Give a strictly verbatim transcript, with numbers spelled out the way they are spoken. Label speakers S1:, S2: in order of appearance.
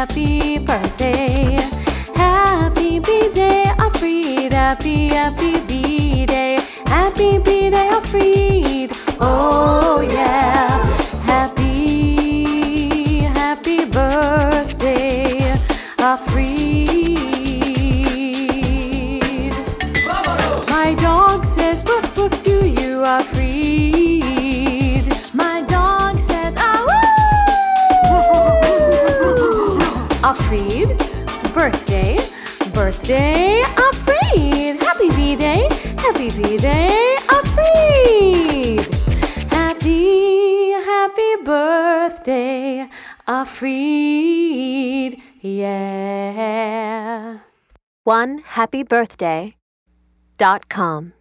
S1: happy birthday. Happy B-Day, Alfred. Happy, happy B-Day. Happy B-Day, Alfred. Oh yeah. Happy, happy birthday, Alfred. My dog says woof woof to you, Alfred. My dog says ah woo. Alfred, birthday, birthday, Alfred. Happy B-Day, happy B-Day, Alfred. Happy, happy birthday, Alfred. Yeah.
S2: one happy birthday dot com